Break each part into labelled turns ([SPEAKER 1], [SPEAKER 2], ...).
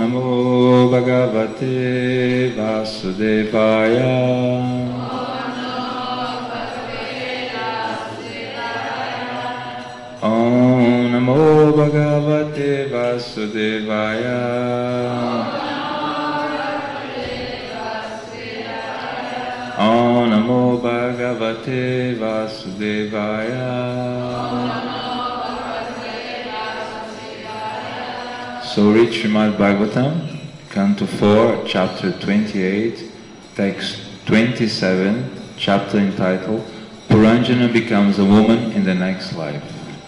[SPEAKER 1] Namo Bhagavate Vasudevaya. Om Namo Bhagavate Vasudevaya. Om Namo Bhagavate Vasudevaya. So read Srimad Bhagavatam, Canto 4, Chapter 28, Text 27, chapter entitled Puranjana becomes a woman in the next life.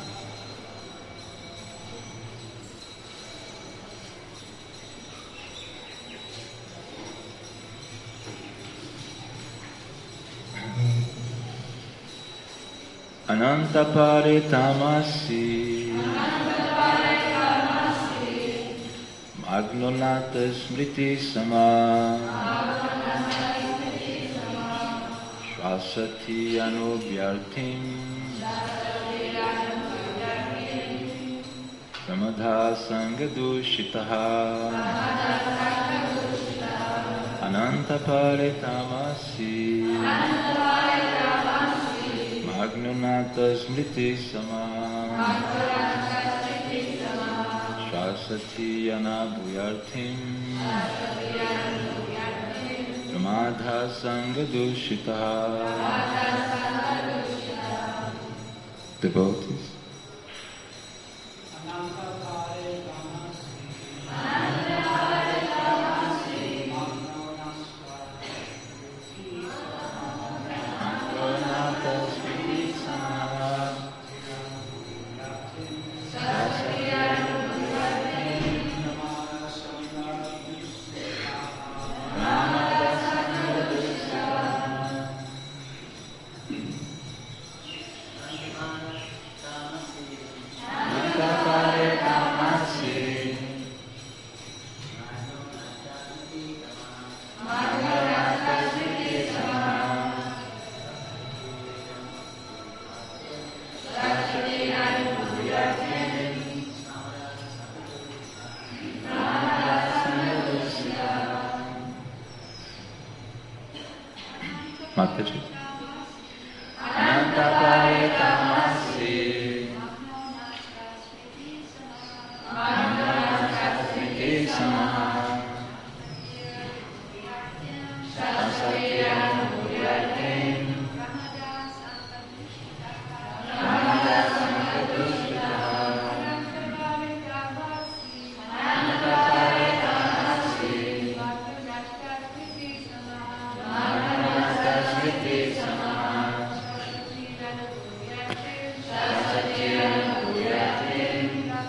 [SPEAKER 1] Ananta Paritamasi Magnonata Smriti Sama Shvasati Anubhyartim Pramadha Sangadushitaha Ananta Paritamasi Magnonata Smriti Sama Shasati Anabhuyartim Pramadha Sangadushitaha. Devotees. Mataji. Ananta Paritamasi Magnonata Smriti Sama Shasati Anubhyartim Pramadha Sangadushitaha Ananta Paritamasi Smriti Sama Shasati Anubhyartim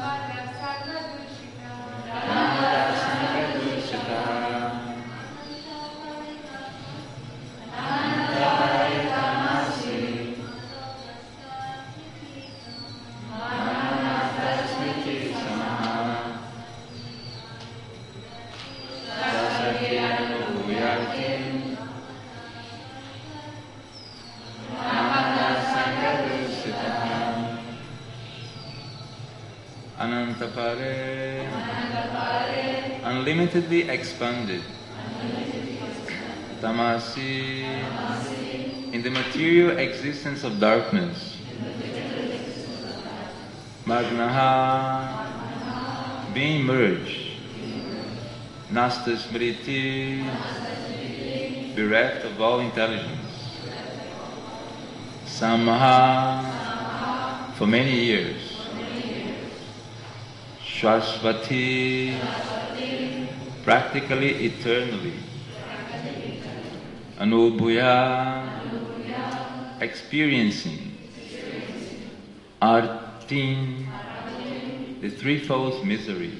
[SPEAKER 1] Pramadha Sangadushitaha Ananta Paritamasi Magnonata Smriti Sama Shasati Anubhyartim Anantapare, unlimitedly expanded. Tamasi, in the material existence of darkness. Magnaha, being merged. Nasta Smriti, bereft of all intelligence. Samaha, for many years. Shashvati, practically eternally. Anubhuya, experiencing. Artin, the threefold misery.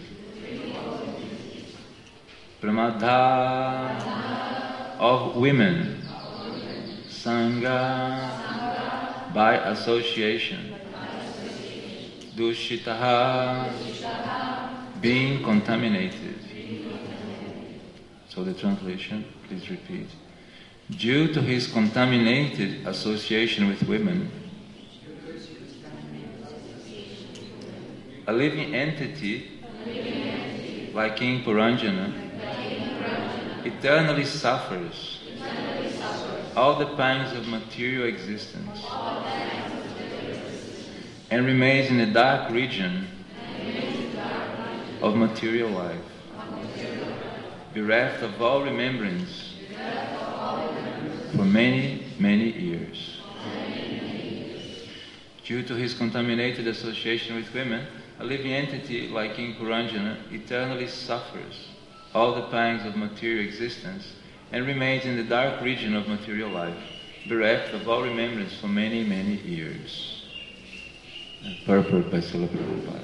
[SPEAKER 1] Pramadha, of women. Sangha, by association. Dushitaha, being contaminated. So the translation, please repeat. Due to his contaminated association with women, a living entity like King Puranjana, eternally suffers all the pangs of material existence and remains in the dark region of material life, bereft of all remembrance for many, many years. Due to his contaminated association with women, a living entity like King Puranjana eternally suffers all the pangs of material existence and remains in the dark region of material life, bereft of all remembrance for many, many years. Purport by Srila Prabhupada.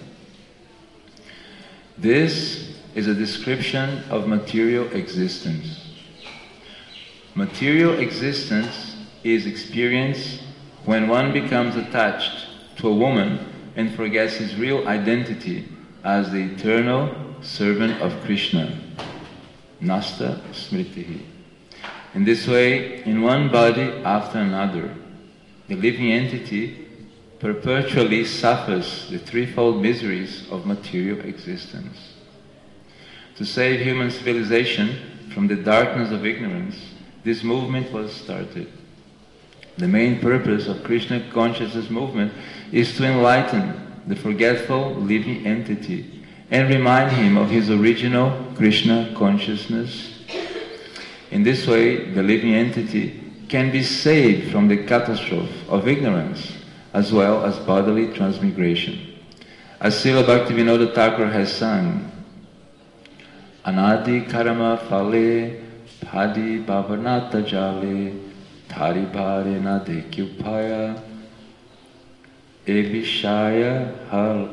[SPEAKER 1] This is a description of material existence. Material existence is experienced when one becomes attached to a woman and forgets his real identity as the eternal servant of Krishna. Nasta smritihi. In this way, in one body after another, the living entity perpetually suffers the threefold miseries of material existence. To save human civilization from the darkness of ignorance, this movement was started. The main purpose of Krishna consciousness movement is to enlighten the forgetful living entity and remind him of his original Krishna consciousness. In this way, the living entity can be saved from the catastrophe of ignorance as well as bodily transmigration. As Srila Bhaktivinoda Thakur has sung, Anadi karma phale Hadi Bhavanata Jale Thari Bharena Dekyupaya Evishaya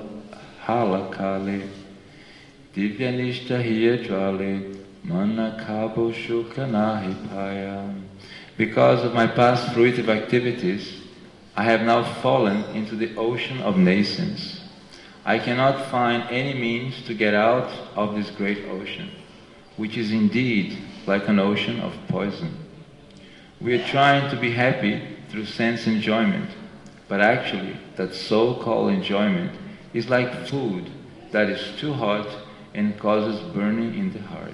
[SPEAKER 1] Halakale Divyanishta Hiya Jwale Manakabo Shukanahipaya. Because of my past fruitive activities, I have now fallen into the ocean of nascence. I cannot find any means to get out of this great ocean, which is indeed like an ocean of poison. We are trying to be happy through sense enjoyment, but actually that so-called enjoyment is like food that is too hot and causes burning in the heart.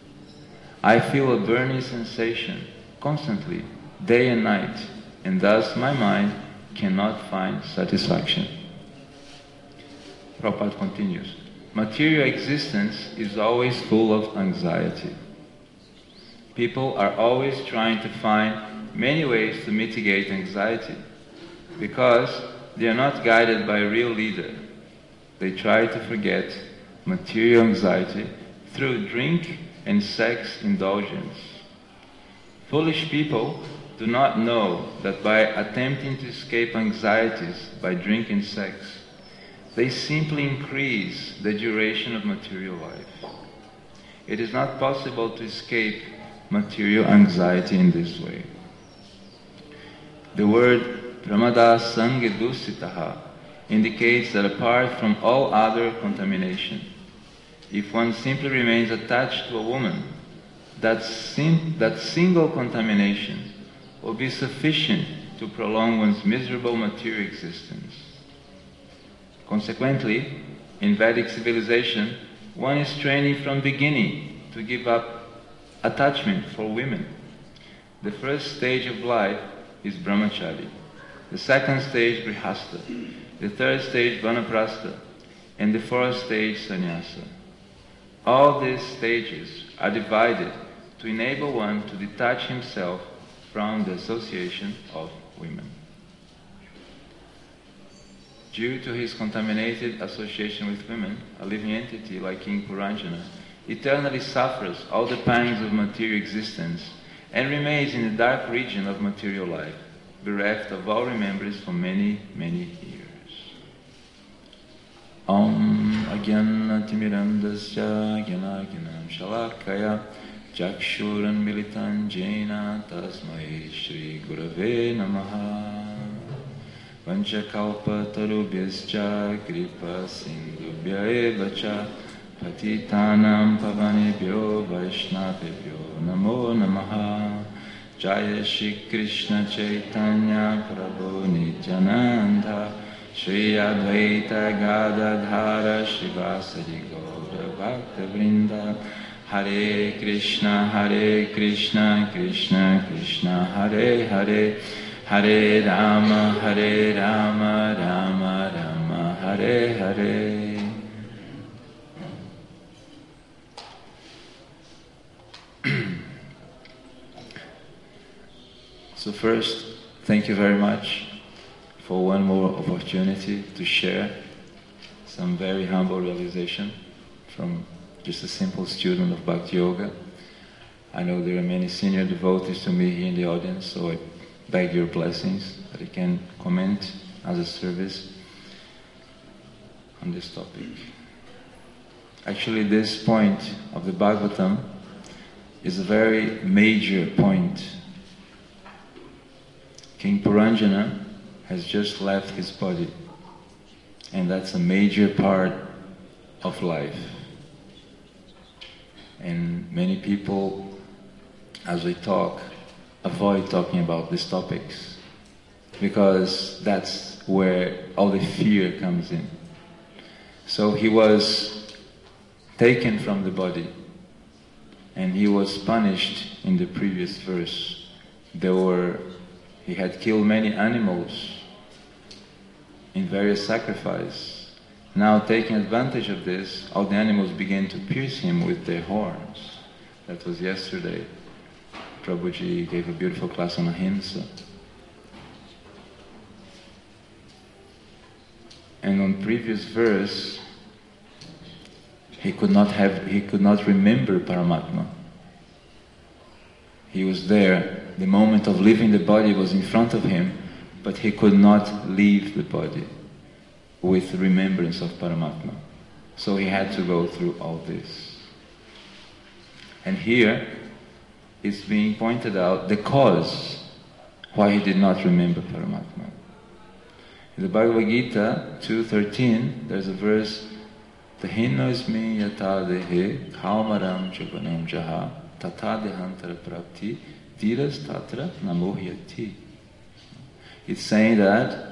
[SPEAKER 1] I feel a burning sensation constantly, day and night, and thus my mind cannot find satisfaction. Prabhupada continues, material existence is always full of anxiety. People are always trying to find many ways to mitigate anxiety because they are not guided by a real leader. They try to forget material anxiety through drink and sex indulgence. Foolish people do not know that by attempting to escape anxieties by drink and sex, they simply increase the duration of material life. It is not possible to escape material anxiety in this way. The word pramada sangedusitaha indicates that apart from all other contamination, if one simply remains attached to a woman, that single contamination will be sufficient to prolong one's miserable material existence. Consequently, in Vedic civilization, one is training from beginning to give up attachment for women. The first stage of life is brahmachari, the second stage grihastha, the third stage vanaprastha, and the fourth stage sannyasa. All these stages are divided to enable one to detach himself from the association of women. Due to his contaminated association with women, a living entity like King Puranjana eternally suffers all the pangs of material existence and remains in the dark region of material life, bereft of all remembrance for many, many years. Om Agyanatimirandasya Gyanaginam Shalakaya Chakshuran Militan Jaina Tasmai Shri Gurave Namaha Vanchakalpa Tarubhyascha Kripa Sindhubhya Evacha Patitanam Pavanebhyo Vaishnavebhyo Namo Namaha Jaya Shri Krishna Chaitanya Prabhu Nityananda Shri Advaita Gadadhara Shivasadi Gaura Bhakta Vrinda. Hare Krishna, Krishna Krishna, Hare Hare, Hare Rama, Rama Rama, Hare Hare. So first, thank you very much for one more opportunity to share some very humble realization from just a simple student of Bhakti Yoga. I know there are many senior devotees to me here in the audience, so I beg your blessings that I can comment as a service on this topic. Actually, this point of the Bhagavatam is a very major point. King Puranjana has just left his body, and that's a major part of life. And many people, as we talk, avoid talking about these topics because that's where all the fear comes in. So he was taken from the body and he was punished in the previous verse. He had killed many animals in various sacrifices. Now, taking advantage of this, all the animals began to pierce him with their horns. That was yesterday. Prabhuji gave a beautiful class on ahimsa. And on previous verse, he could not remember Paramatma. He was there. The moment of leaving the body was in front of him, but he could not leave the body with remembrance of Paramatma. So he had to go through all this. And here is being pointed out the cause why he did not remember Paramatma. In the Bhagavad Gita 2.13, there's a verse, Tahinosmi yata dehe kaumaram chabanam jaha tata dehantara prapti dhiras tatra namohyati. It's saying that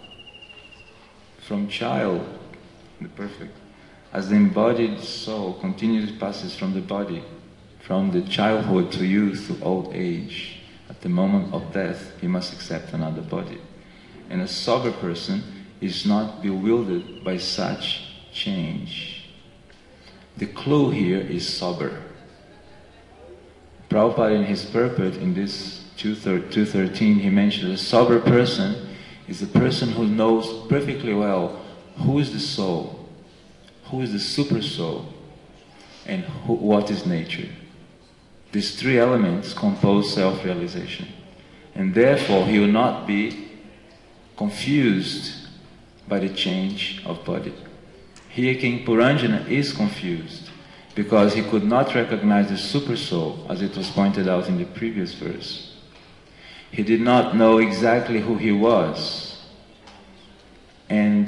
[SPEAKER 1] from child, the perfect, as the embodied soul continuously passes from the body, from the childhood to youth to old age, at the moment of death, he must accept another body. And a sober person is not bewildered by such change. The clue here is sober. Prabhupada in his purport in this 2.13, he mentioned a sober person is a person who knows perfectly well who is the soul, who is the super soul, and what is nature. These three elements compose self-realization. And therefore he will not be confused by the change of body. Here King Puranjana is confused because he could not recognize the super soul, as it was pointed out in the previous verse. He did not know exactly who he was, and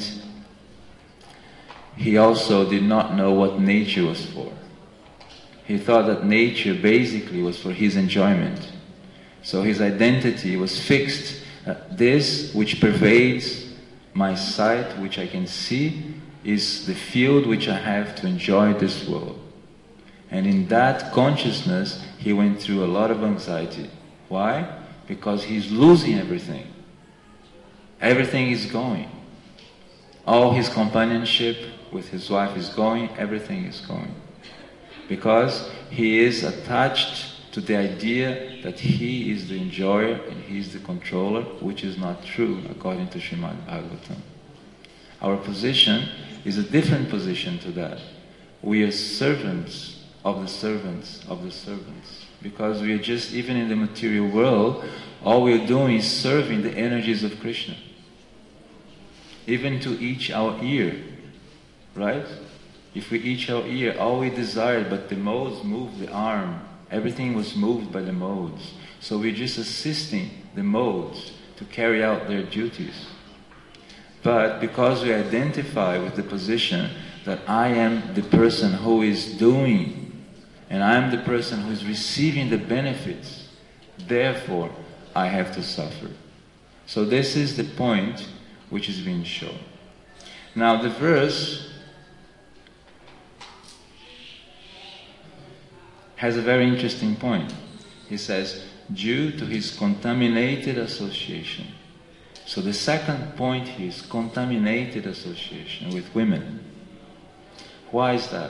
[SPEAKER 1] he also did not know what nature was for. He thought that nature basically was for his enjoyment. So his identity was fixed. This which pervades my sight, which I can see, is the field which I have to enjoy this world. And in that consciousness, he went through a lot of anxiety. Why? Because he's losing everything. Everything is going. All his companionship with his wife is going, everything is going. Because he is attached to the idea that he is the enjoyer and he is the controller, which is not true according to Srimad Bhagavatam. Our position is a different position to that. We are servants of the servants of the servants. Because we are just, even in the material world, all we are doing is serving the energies of Krishna. Even to each our ear, right? If we each our ear, all we desired, but the modes moved the arm. Everything was moved by the modes. So we're just assisting the modes to carry out their duties. But because we identify with the position that I am the person who is doing, and I am the person who is receiving the benefits, therefore I have to suffer. So this is the point which is being shown. Now the verse has a very interesting point. He says, due to his contaminated association. So the second point here is contaminated association with women. Why is that?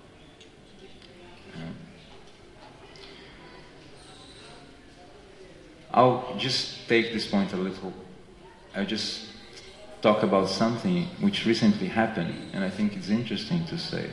[SPEAKER 1] I'll just take this point a little. I'll just talk about something which recently happened, and I think it's interesting to say.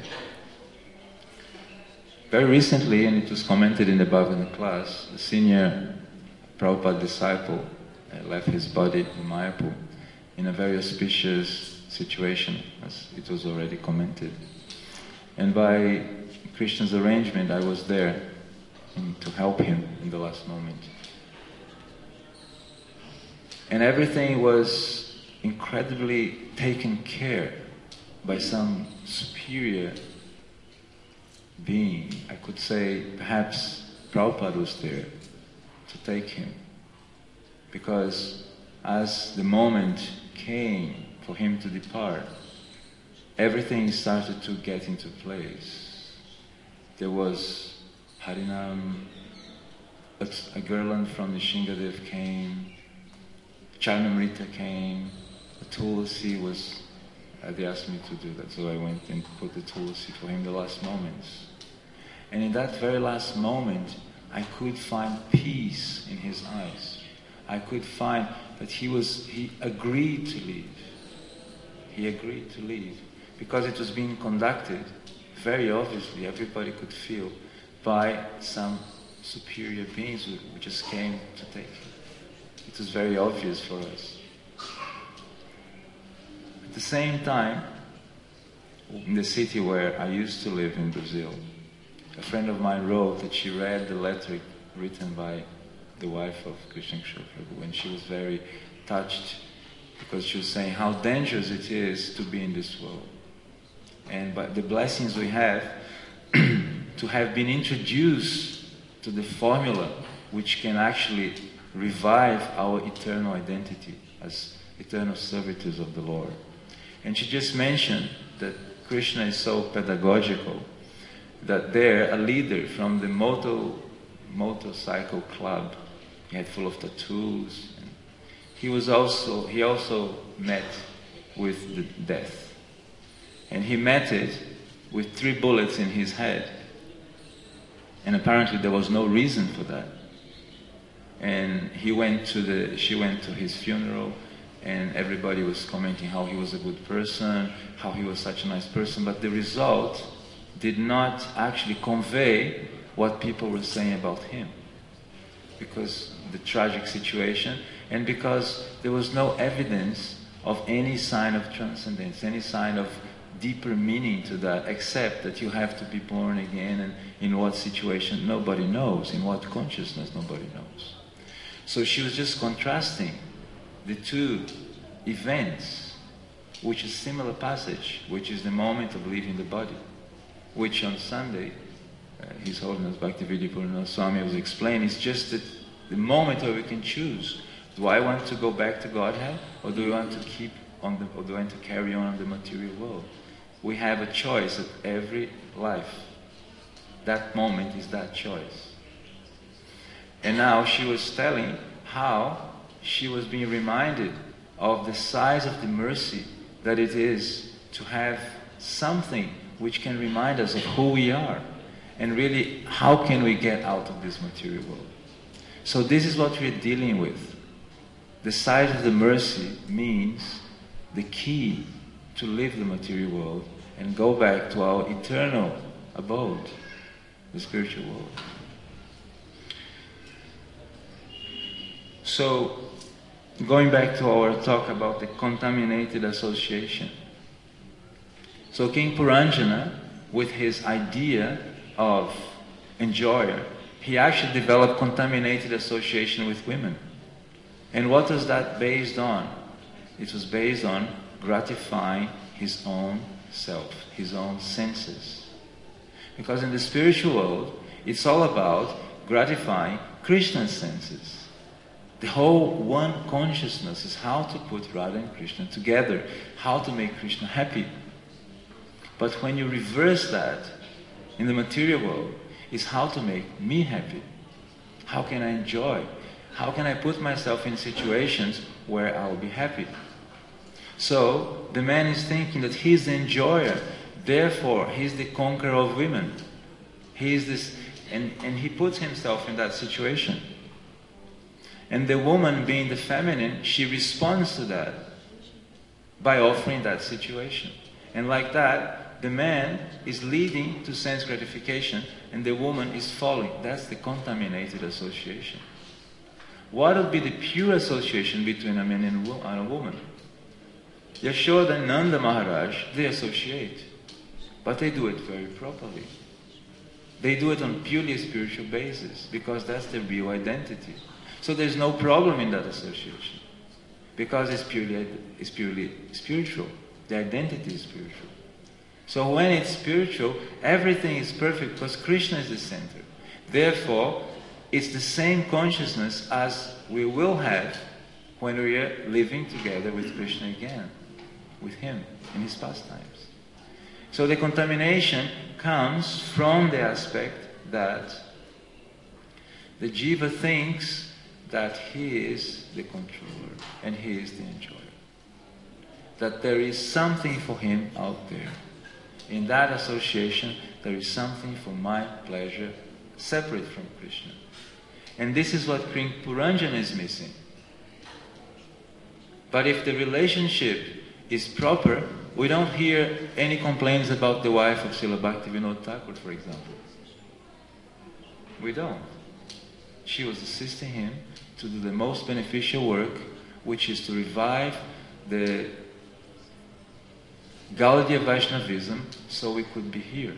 [SPEAKER 1] Very recently, and it was commented in the Bhagavad class, a senior Prabhupada disciple left his body in Mayapur in a very auspicious situation, as it was already commented. And by Krishna's arrangement, I was there to help him in the last moment. And everything was incredibly taken care by some superior being. I could say perhaps Prabhupada was there to take him. Because as the moment came for him to depart, everything started to get into place. There was Harinam, a girl from the Shingadev came, Charnamrita came, the Tulasi was, they asked me to do that, so I went and put the Tulasi for him the last moments. And in that very last moment, I could find peace in his eyes. I could find that he agreed to leave. He agreed to leave. Because it was being conducted, very obviously, everybody could feel, by some superior beings who just came to take him. It was very obvious for us. At the same time, in the city where I used to live in Brazil, a friend of mine wrote that she read the letter written by the wife of Krishna Kshore Prabhu, and she was very touched because she was saying how dangerous it is to be in this world. And by the blessings we have to have been introduced to the formula which can actually revive our eternal identity as eternal servitors of the Lord. And she just mentioned that Krishna is so pedagogical that there a leader from the motorcycle club, he had full of tattoos, and he also met with the death. And he met it with 3 bullets in his head. And apparently there was no reason for that. And she went to his funeral, and everybody was commenting how he was a good person, how he was such a nice person, but the result did not actually convey what people were saying about him. Because the tragic situation, and because there was no evidence of any sign of transcendence, any sign of deeper meaning to that, except that you have to be born again, and in what situation nobody knows, in what consciousness nobody knows. So she was just contrasting the two events, which is similar passage, which is the moment of leaving the body, which on Sunday, His Holiness Bhaktivedanta Swami was explaining, is just the moment where we can choose. Do I want to go back to Godhead, or do I want to or do I want to carry on in the material world? We have a choice at every life. That moment is that choice. And now she was telling how she was being reminded of the size of the mercy that it is to have something which can remind us of who we are, and really how can we get out of this material world. So this is what we're dealing with. The size of the mercy means the key to leave the material world and go back to our eternal abode, the spiritual world. So, going back to our talk about the contaminated association. So King Puranjana, with his idea of enjoyer, he actually developed contaminated association with women. And what was that based on? It was based on gratifying his own self, his own senses. Because in the spiritual world, it's all about gratifying Krishna's senses. The whole one consciousness is how to put Radha and Krishna together, how to make Krishna happy. But when you reverse that in the material world, is how to make me happy. How can I enjoy? How can I put myself in situations where I'll be happy? So the man is thinking that he's the enjoyer, therefore he's the conqueror of women. He is this, and he puts himself in that situation. And the woman, being the feminine, she responds to that by offering that situation. And like that, the man is leading to sense gratification and the woman is following. That's the contaminated association. What would be the pure association between a man and a woman? Yashoda and Nanda Maharaj, they associate. But they do it very properly. They do it on purely spiritual basis because that's their real identity. So there's no problem in that association because it's purely spiritual. The identity is spiritual. So when it's spiritual, everything is perfect because Krishna is the center. Therefore, it's the same consciousness as we will have when we are living together with Krishna again, with Him in His pastimes. So the contamination comes from the aspect that the jiva thinks that he is the controller and he is the enjoyer. That there is something for him out there. In that association, there is something for my pleasure separate from Krishna. And this is what Puranjana is missing. But if the relationship is proper, we don't hear any complaints about the wife of Srila Bhaktivinoda Thakur, for example. We don't. She was assisting him to do the most beneficial work, which is to revive the Gaudiya Vaishnavism so we could be here.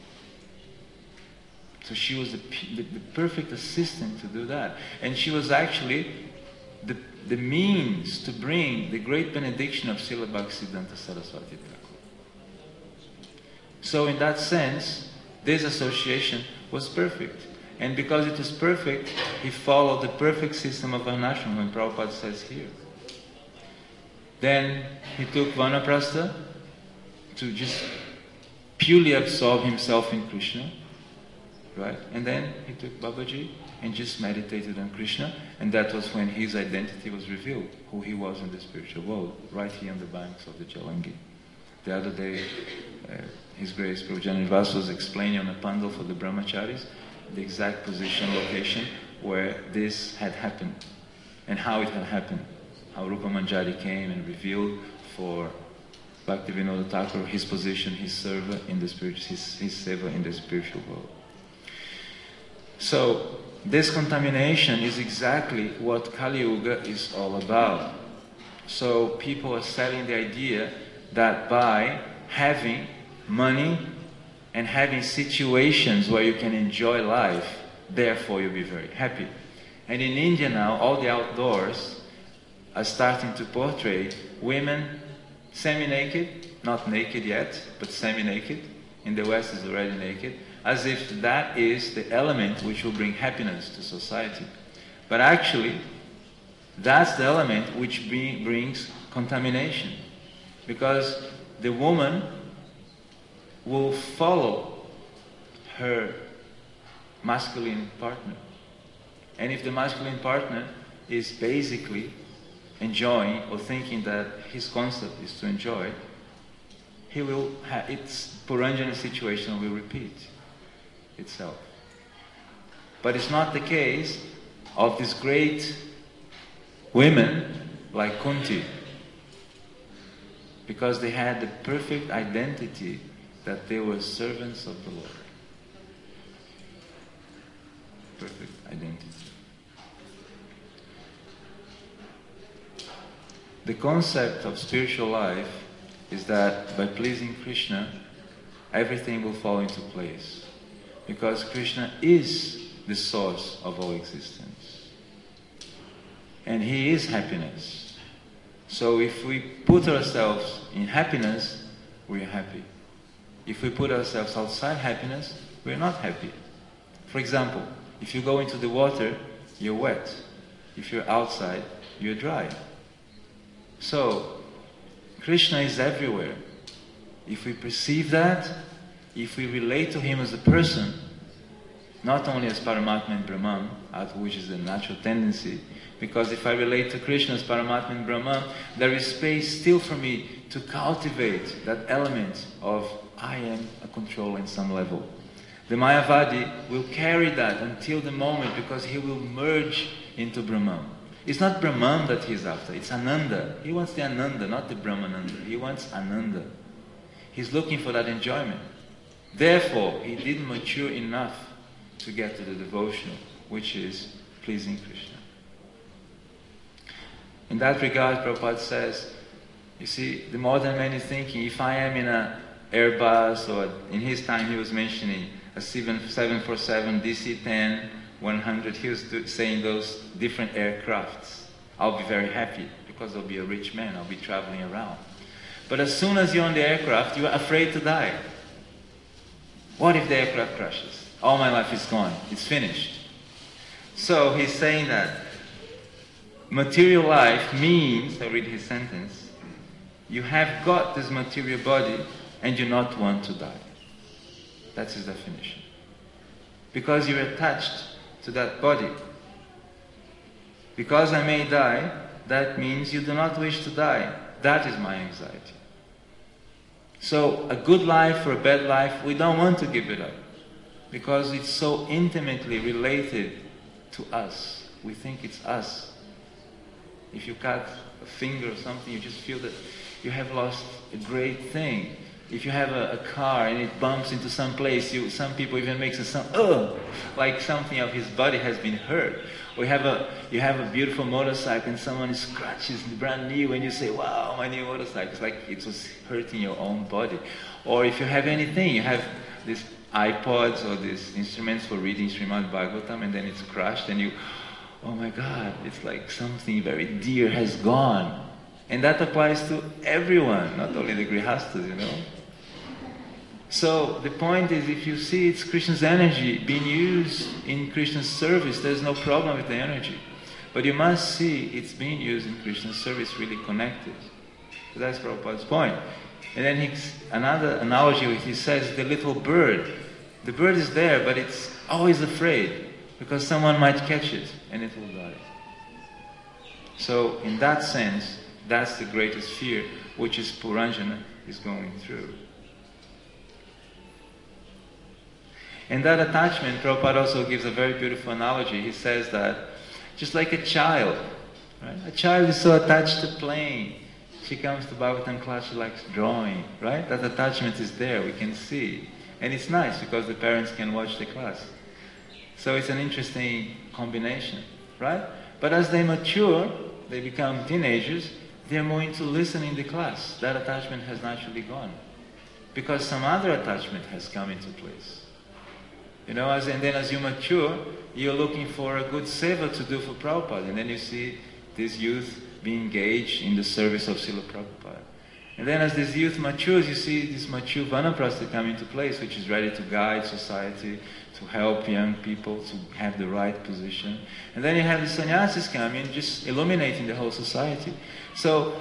[SPEAKER 1] So she was the perfect assistant to do that. And she was actually the means to bring the great benediction of Srila Bhaktisiddhanta Saraswati Thakur. So in that sense, this association was perfect. And because it was perfect, he followed the perfect system of Varnashram, when Prabhupada says here. Then he took Vanaprastha to just purely absorb himself in Krishna. Right? And then he took Babaji and just meditated on Krishna, and that was when his identity was revealed, who he was in the spiritual world, right here on the banks of the Jalangi. The other day, His Grace Prabhu Janivas was explaining on a pandal for the brahmacharis the exact position, location where this had happened and how it had happened. How Rupa Manjari came and revealed for Bhaktivinoda Thakur his position, his seva in the spiritual world. So this contamination is exactly what Kali Yuga is all about. So people are selling the idea that by having money and having situations where you can enjoy life, therefore you'll be very happy. And in India now, all the outdoors are starting to portray women semi-naked, not naked yet, but semi-naked. In the West is already naked, as if that is the element which will bring happiness to society. But actually, that's the element which brings contamination. Because the woman will follow her masculine partner. And if the masculine partner is basically enjoying or thinking that his concept is to enjoy, he will its Puranjana situation will repeat itself. But it's not the case of these great women like Kunti, because they had the perfect identity that they were servants of the Lord. Perfect identity. The concept of spiritual life is that by pleasing Krishna, everything will fall into place. Because Krishna is the source of all existence. And He is happiness. So if we put ourselves in happiness, we are happy. If we put ourselves outside happiness, we are not happy. For example, if you go into the water, you're wet. If you're outside, you're dry. So, Krishna is everywhere. If we perceive that, if we relate to Him as a person, not only as Paramatma and Brahman, which is the natural tendency, because if I relate to Krishna as Paramatma and Brahman, there is space still for me to cultivate that element of I am a control in some level. The Mayavadi will carry that until the moment, because he will merge into Brahman. It's not Brahman that he's after, it's Ananda. He wants the Ananda, not the Brahmananda. He wants Ananda. He's looking for that enjoyment. Therefore, he didn't mature enough to get to the devotional, which is pleasing Krishna. In that regard, Prabhupada says, you see, the modern man is thinking, if I am in an Airbus, or in his time he was mentioning a 747 DC-10, 100, he was saying those different aircrafts. I'll be very happy because I'll be a rich man, I'll be traveling around. But as soon as you're on the aircraft, you are afraid to die. What if the aircraft crashes? All my life is gone, it's finished. So he's saying that material life means, I read his sentence, you have got this material body and you not want to die. That's his definition. Because you're attached to that body. Because I may die, that means you do not wish to die. That is my anxiety. So a good life or a bad life, we don't want to give it up. Because it's so intimately related to us. We think it's us. If you cut a finger or something, you just feel that you have lost a great thing. If you have a car and it bumps into some place, some people even make a sound, like something of his body has been hurt. Or you have a beautiful motorcycle and someone scratches the brand new and you say, wow, my new motorcycle. It's like it was hurting your own body. Or if you have anything, you have these iPods or these instruments for reading Srimad Bhagavatam and then it's crushed and you, oh my God, it's like something very dear has gone. And that applies to everyone, not only the Grihasthas, you know. So the point is, if you see it's Krishna's energy being used in Krishna's service, there's no problem with the energy. But you must see it's being used in Krishna's service, really connected. So that's Prabhupada's point. And then another analogy, he says, the little bird. The bird is there, but it's always afraid, because someone might catch it and it will die. So in that sense, that's the greatest fear, which is Puranjana is going through. And that attachment, Prabhupada also gives a very beautiful analogy. He says that, just like a child, right? A child is so attached to playing. She comes to Bhagavatam class, she likes drawing, right? That attachment is there, we can see. And it's nice because the parents can watch the class. So it's an interesting combination, right? But as they mature, they become teenagers, they're more into listening to class. That attachment has naturally gone. Because some other attachment has come into place. You know, and then as you mature, you're looking for a good seva to do for Prabhupada. And then you see this youth being engaged in the service of Srila Prabhupada. And then as this youth matures, you see this mature Vanaprastha come into place, which is ready to guide society, to help young people to have the right position. And then you have the sannyasis coming, just illuminating the whole society. So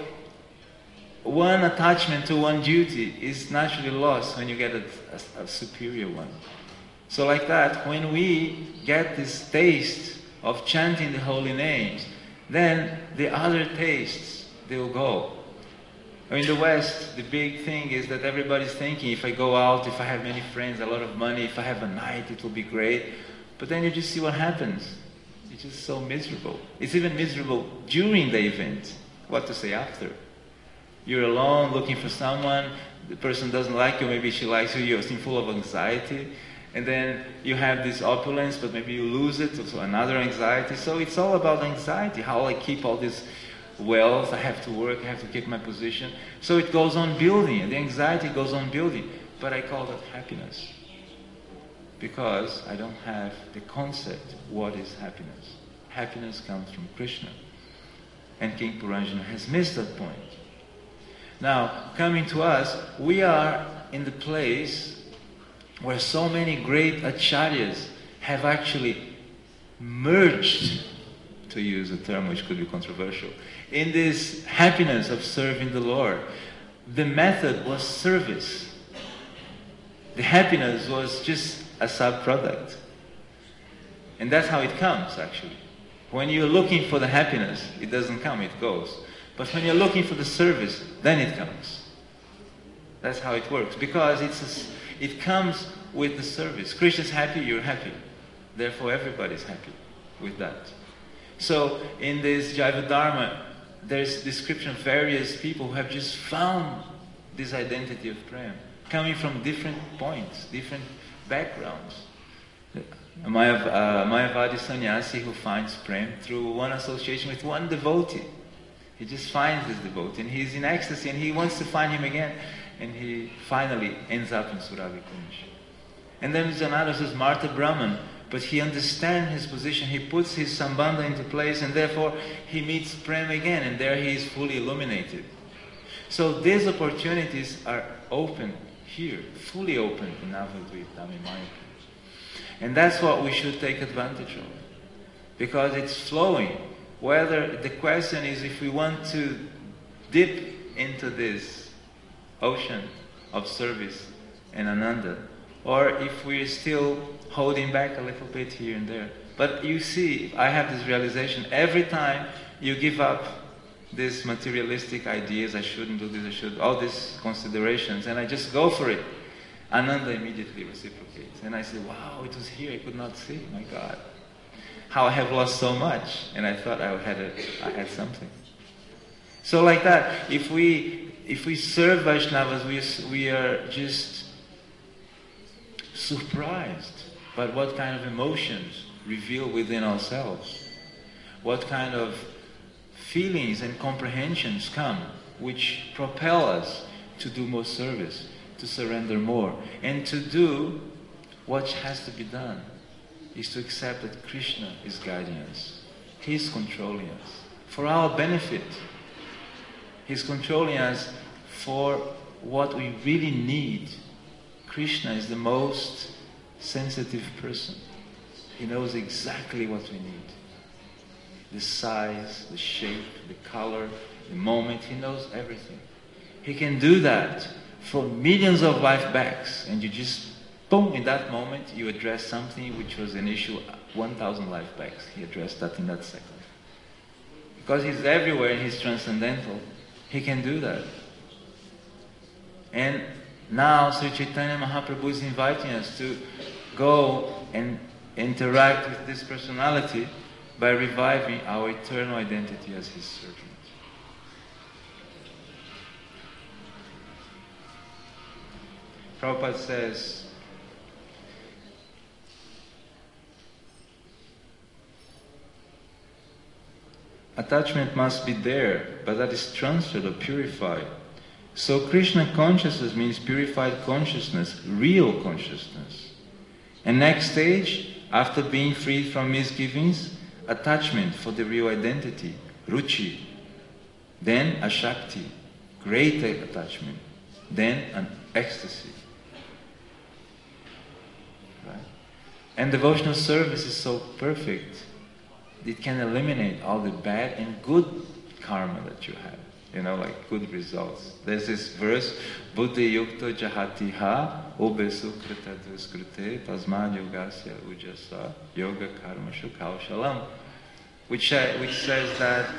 [SPEAKER 1] one attachment to one duty is naturally lost when you get a superior one. So like that, when we get this taste of chanting the holy names, then the other tastes, they will go. In the West, the big thing is that everybody's thinking, if I go out, if I have many friends, a lot of money, if I have a night, it will be great. But then you just see what happens. It's just so miserable. It's even miserable during the event. What to say after? You're alone, looking for someone, the person doesn't like you, maybe she likes you, you're full of anxiety. And then you have this opulence, but maybe you lose it, so another anxiety. So it's all about anxiety, how I keep all this wealth, I have to work, I have to keep my position. So it goes on building, the anxiety goes on building. But I call that happiness. Because I don't have the concept, what is happiness? Happiness comes from Krishna. And King Puranjana has missed that point. Now, coming to us, we are in the place where so many great acharyas have actually merged, to use a term which could be controversial, in this happiness of serving the Lord. The method was service. The happiness was just a sub-product. And that's how it comes, actually. When you're looking for the happiness, it doesn't come, it goes. But when you're looking for the service, then it comes. That's how it works. Because it comes with the service. Krishna's happy, you're happy. Therefore, everybody's happy with that. So, in this Jaiva Dharma, there's description of various people who have just found this identity of Prem, coming from different points, different backgrounds. A Mayavadi sannyasi who finds Prem through one association with one devotee. He just finds this devotee and he's in ecstasy and he wants to find him again, and he finally ends up in Surabhi Kunj. And then there's another says Martha Brahman, but he understands his position, he puts his sambandha into place, and therefore he meets Prem again, and there he is fully illuminated. So these opportunities are open here, fully open in Navadvip, Mayapur. And that's what we should take advantage of, because it's flowing. Whether the question is if we want to dip into this ocean of service and Ananda, or if we're still holding back a little bit here and there. But you see, I have this realization, every time you give up these materialistic ideas, I shouldn't do this, I should, all these considerations, and I just go for it, Ananda immediately reciprocates. And I say, wow, it was here, I could not see, my God. How I have lost so much, and I thought I had something. So like that, if we serve Vaishnavas, we are just surprised by what kind of emotions reveal within ourselves, what kind of feelings and comprehensions come which propel us to do more service, to surrender more, and to do what has to be done, is to accept that Krishna is guiding us. He's controlling us for our benefit. He's controlling us for what we really need. Krishna is the most sensitive person. He knows exactly what we need. The size, the shape, the color, the moment. He knows everything. He can do that for millions of life backs, and you just, boom, in that moment you address something which was an issue 1,000 life backs. He addressed that in that second. Because He's everywhere and He's transcendental, He can do that. And now Sri Chaitanya Mahaprabhu is inviting us to go and interact with this personality by reviving our eternal identity as His servant. Prabhupada says, attachment must be there, but that is transferred or purified. So Krishna consciousness means purified consciousness, real consciousness. And next stage, after being freed from misgivings, attachment for the real identity, ruchi. Then ashakti, greater attachment. Then an ecstasy. Right? And devotional service is so perfect, it can eliminate all the bad and good karma that you have. You know, like good results. There's this verse, Buddhi yukto jahatiha obesu krita duskrite tasmad yogasya ujasa yoga karma shalam, which says that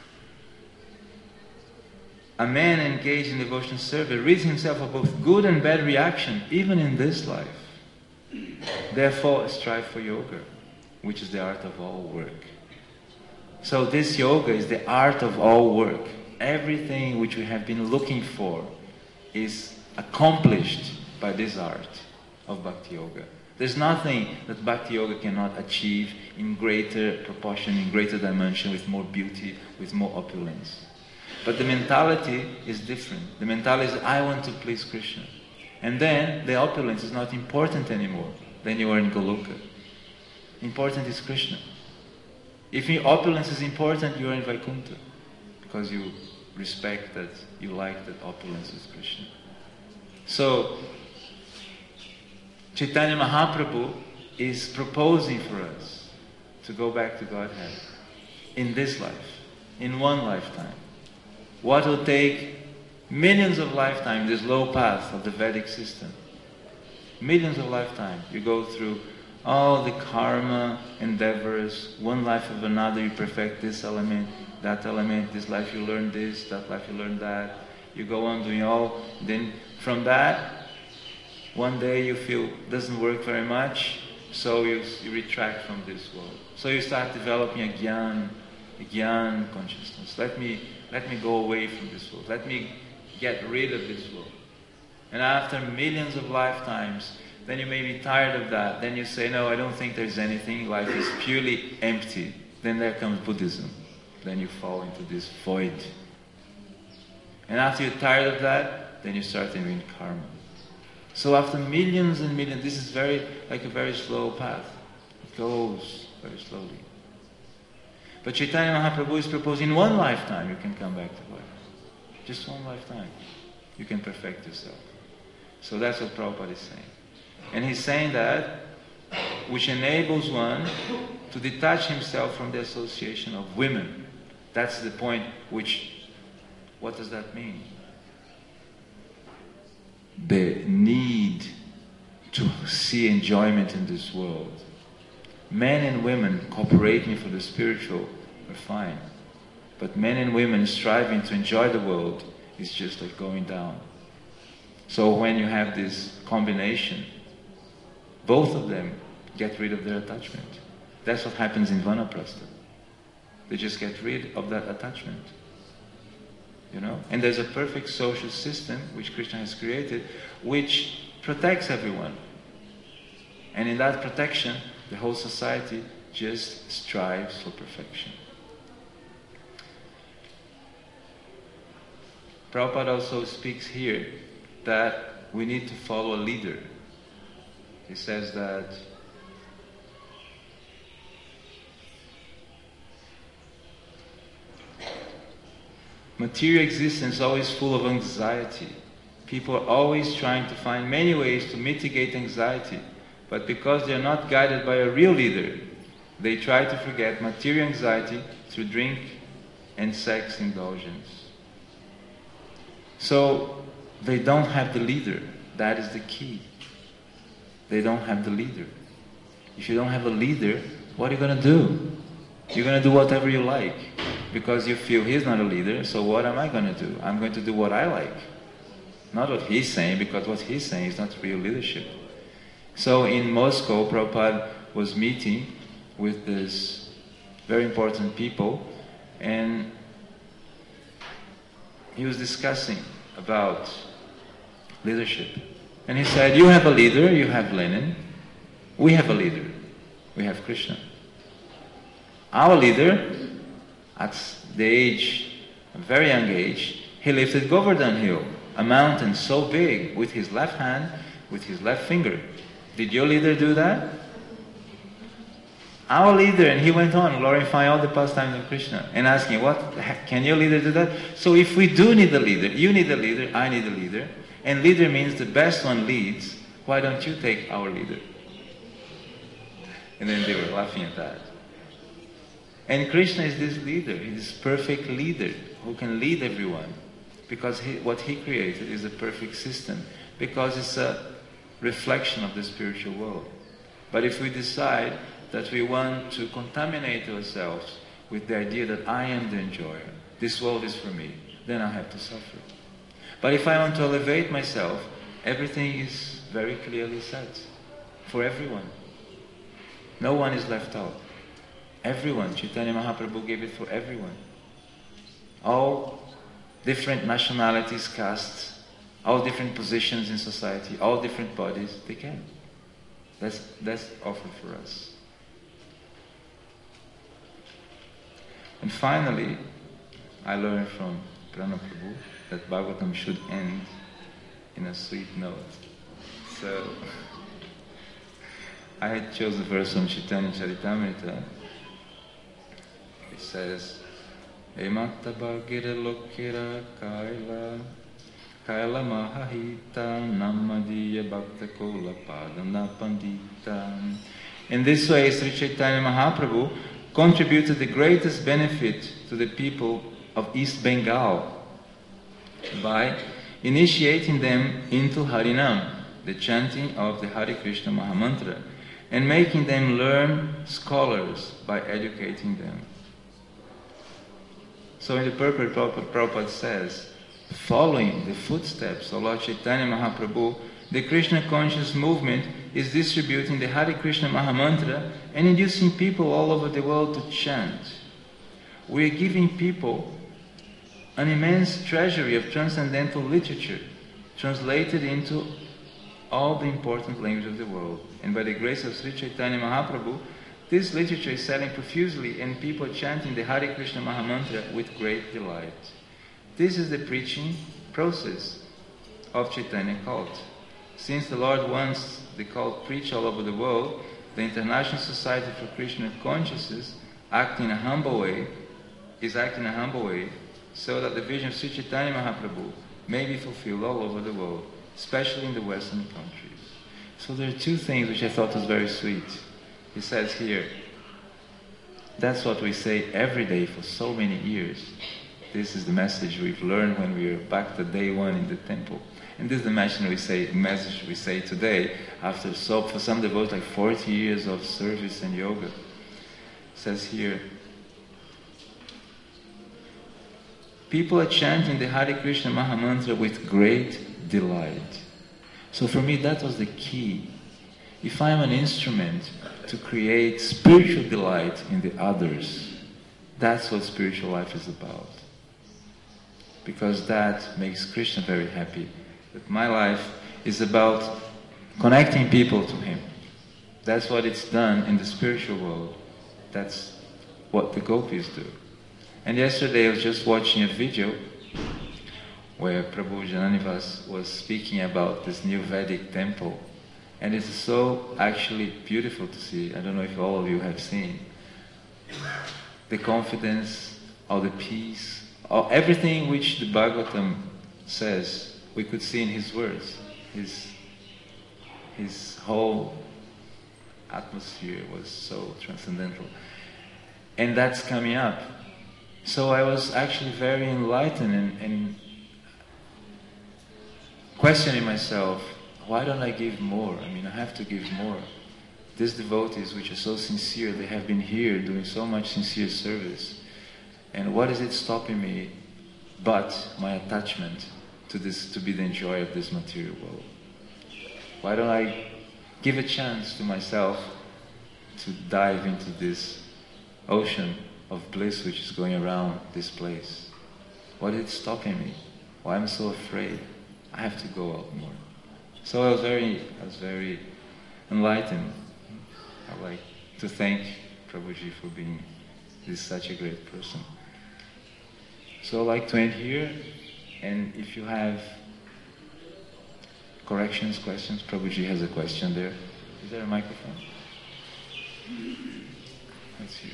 [SPEAKER 1] a man engaged in devotional service rids himself of both good and bad reaction, even in this life. Therefore, strive for yoga, which is the art of all work. So this yoga is the art of all work. Everything which we have been looking for is accomplished by this art of Bhakti Yoga. There's nothing that Bhakti Yoga cannot achieve in greater proportion, in greater dimension, with more beauty, with more opulence. But the mentality is different. The mentality is, I want to please Krishna. And then the opulence is not important anymore. Then you are in Goloka. Important is Krishna. If your opulence is important, you are in Vaikuntha. Because you respect that, you like that opulence is Krishna. So, Chaitanya Mahaprabhu is proposing for us to go back to Godhead in this life, in one lifetime. What will take millions of lifetimes, this low path of the Vedic system. Millions of lifetimes. You go through all the karma endeavors, one life of another, you perfect this element, this life you learn this, that life you learn that. You go on doing all. Then from that, one day you feel doesn't work very much, so you retract from this world. So you start developing a gyan consciousness. Let me go away from this world. Let me get rid of this world. And after millions of lifetimes, then you may be tired of that. Then you say, no, I don't think there's anything. Life is purely empty. Then there comes Buddhism. Then you fall into this void. And after you're tired of that, then you start doing karma. So after millions and millions, this is like a very slow path. It goes very slowly. But Chaitanya Mahaprabhu is proposing one lifetime you can come back to life. Just one lifetime. You can perfect yourself. So that's what Prabhupada is saying. And he's saying that, which enables one to detach himself from the association of women. That's the point what does that mean? The need to see enjoyment in this world. Men and women cooperating for the spiritual are fine. But men and women striving to enjoy the world is just like going down. So when you have this combination, both of them get rid of their attachment. That's what happens in Vanaprastha. They just get rid of that attachment. You know? And there's a perfect social system which Krishna has created which protects everyone. And in that protection, the whole society just strives for perfection. Prabhupada also speaks here that we need to follow a leader. He says that material existence is always full of anxiety. People are always trying to find many ways to mitigate anxiety, but because they are not guided by a real leader, they try to forget material anxiety through drink and sex indulgence. So they don't have the leader. That is the key. They don't have the leader. If you don't have a leader, what are you going to do? You're going to do whatever you like because you feel he's not a leader, so what am I going to do? I'm going to do what I like. Not what he's saying, because what he's saying is not real leadership. So in Moscow, Prabhupada was meeting with these very important people, and he was discussing about leadership. And he said, you have a leader, you have Lenin. We have a leader, we have Krishna. Our leader, at the age, a very young age, he lifted Govardhan Hill, a mountain so big, with his left hand, with his left finger. Did your leader do that? Our leader, and he went on glorifying all the pastimes of Krishna and asking, what, can your leader do that? So if we do need a leader, you need a leader, I need a leader, and leader means the best one leads, why don't you take our leader? And then they were laughing at that. And Krishna is this leader, he is this perfect leader who can lead everyone, because what he created is a perfect system, because it's a reflection of the spiritual world. But if we decide that we want to contaminate ourselves with the idea that I am the enjoyer, this world is for me, then I have to suffer. But if I want to elevate myself, everything is very clearly set for everyone. No one is left out. Everyone, Chaitanya Mahaprabhu gave it for everyone. All different nationalities, castes, all different positions in society, all different bodies, they can. That's offered for us. And finally, I learned from Pranab Prabhu that Bhagavatam should end in a sweet note. So, I had chosen a verse from Chaitanya Charitamrita. It says, Ematta Bhagir Lokira Kaila Kaila Mahahita Namadiya Bhakta Kola Padana Pandita. In this way, Sri Chaitanya Mahaprabhu contributed the greatest benefit to the people of East Bengal by initiating them into Harinam, the chanting of the Hare Krishna Mahamantra. and making them learn scholars by educating them. So in the purport, Prabhupada says, following the footsteps of Lord Chaitanya Mahaprabhu, the Krishna conscious movement is distributing the Hare Krishna Mahamantra and inducing people all over the world to chant. We are giving people an immense treasury of transcendental literature, translated into all the important languages of the world. And by the grace of Sri Chaitanya Mahaprabhu, this literature is selling profusely and people are chanting the Hare Krishna Mahamantra with great delight. This is the preaching process of Chaitanya cult. Since the Lord wants the cult preached all over the world, the International Society for Krishna Consciousness is acting in a humble way so that the vision of Sri Chaitanya Mahaprabhu may be fulfilled all over the world, especially in the Western countries. So there are two things which I thought was very sweet. He says here, that's what we say every day for so many years. This is the message we've learned when we were back to day one in the temple. And this is the message we say today, after for some devotees like 40 years of service and yoga. It says here, people are chanting the Hare Krishna Mahamantra with great delight. So for me that was the key. If I am an instrument to create spiritual delight in the others, that's what spiritual life is about. Because that makes Krishna very happy. That my life is about connecting people to Him. That's what it's done in the spiritual world. That's what the gopis do. And yesterday I was just watching a video where Prabhu Jananivas was speaking about this new Vedic temple. And it's so actually beautiful to see. I don't know if all of you have seen. The confidence, all the peace, everything which the Bhagavatam says, we could see in his words. His whole atmosphere was so transcendental. And that's coming up. So I was actually very enlightened and questioning myself, why don't I give more? I mean, I have to give more. These devotees, which are so sincere, they have been here doing so much sincere service. And what is it stopping me but my attachment to this, to be the enjoyer of this material world? Why don't I give a chance to myself to dive into this ocean of bliss which is going around this place? What is stopping me? Why am I so afraid? I have to go out more. So I was very enlightened. I like to thank Prabhuji for being such a great person. So I'd like to end here, and if you have corrections, questions, Prabhuji has a question there. Is there a microphone? Let's hear.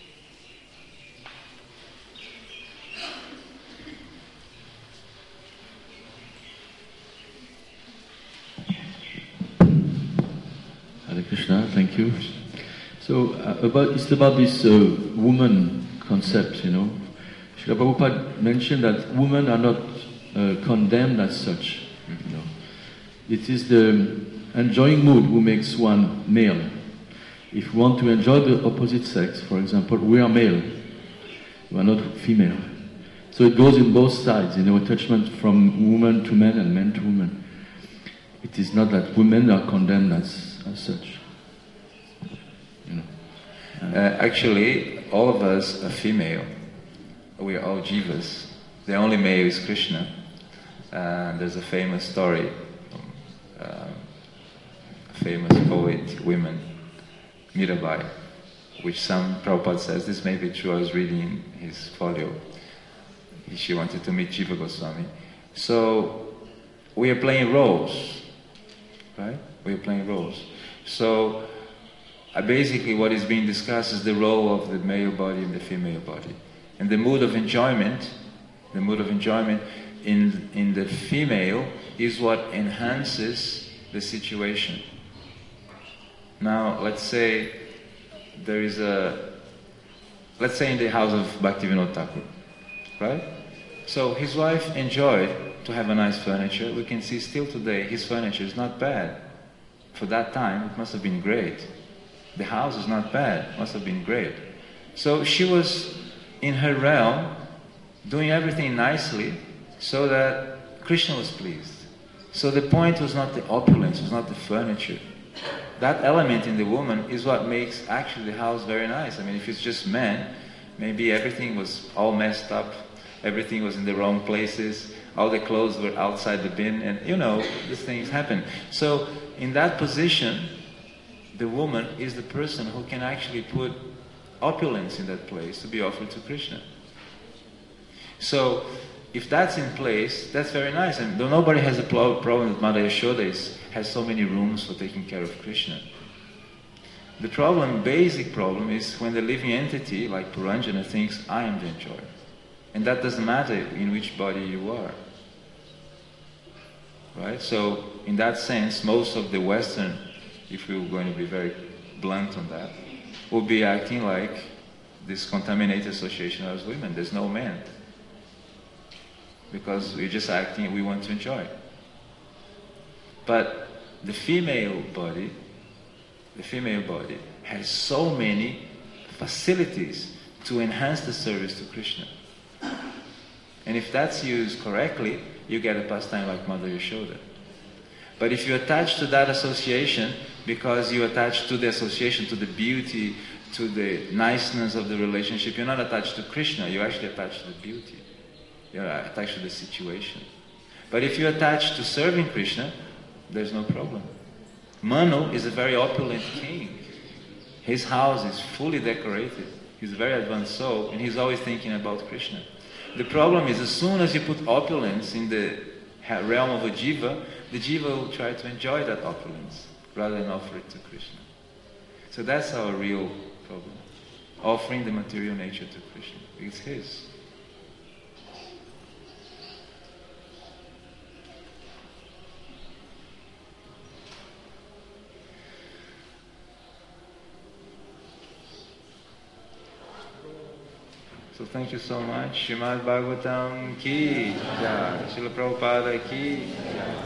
[SPEAKER 2] Hare Krishna, thank you. So it's about this woman concept, you know. Srila Prabhupada mentioned that women are not condemned as such, you know. It is the enjoying mood who makes one male. If we want to enjoy the opposite sex, for example, we are male, we are not female. So it goes in both sides, you know, attachment from woman to man and man to woman. It is not that women are condemned as such. You know.
[SPEAKER 1] Actually, all of us are female. We are all jivas. The only male is Krishna. There's a famous story from a famous poet, woman, Mirabai, which some Prabhupada says, this may be true, I was reading in his folio. She wanted to meet Jiva Goswami. So, we are playing roles, right? We are playing roles. So, basically what is being discussed is the role of the male body and the female body. And the mood of enjoyment in the female is what enhances the situation. Now, let's say let's say in the house of Bhaktivinoda Thakur, right? So his wife enjoyed to have a nice furniture. We can see still today his furniture is not bad. For that time, it must have been great. The house is not bad, must have been great. So she was in her realm doing everything nicely so that Krishna was pleased. So the point was not the opulence, was not the furniture. That element in the woman is what makes actually the house very nice. I mean, if it's just men, maybe everything was all messed up, everything was in the wrong places, all the clothes were outside the bin, and these things happen. So in that position, the woman is the person who can actually put opulence in that place to be offered to Krishna. So if that's in place, that's very nice. And nobody has a problem that Mother Yashoda has so many rooms for taking care of Krishna. The basic problem, is when the living entity, like Puranjana, thinks, I am the enjoyer. And that doesn't matter in which body you are. Right? So, in that sense, most of the Western, if we were going to be very blunt on that, would be acting like this contaminated association of women. There's no men. Because we're just acting, we want to enjoy. But the female body has so many facilities to enhance the service to Krishna. And if that's used correctly, you get a pastime like Mother Yashoda. But if you attach to that association, because you attach to the association, to the beauty, to the niceness of the relationship, you're not attached to Krishna, you're actually attached to the beauty. You're attached to the situation. But if you attach to serving Krishna, there's no problem. Manu is a very opulent king. His house is fully decorated. He's a very advanced soul, and he's always thinking about Krishna. The problem is, as soon as you put opulence in the realm of a jiva, the jiva will try to enjoy that opulence rather than offer it to Krishna. So that's our real problem. Offering the material nature to Krishna. It's his. So thank you so much. Srimad Bhagavatam ki jai. Srila Prabhupada ki jai.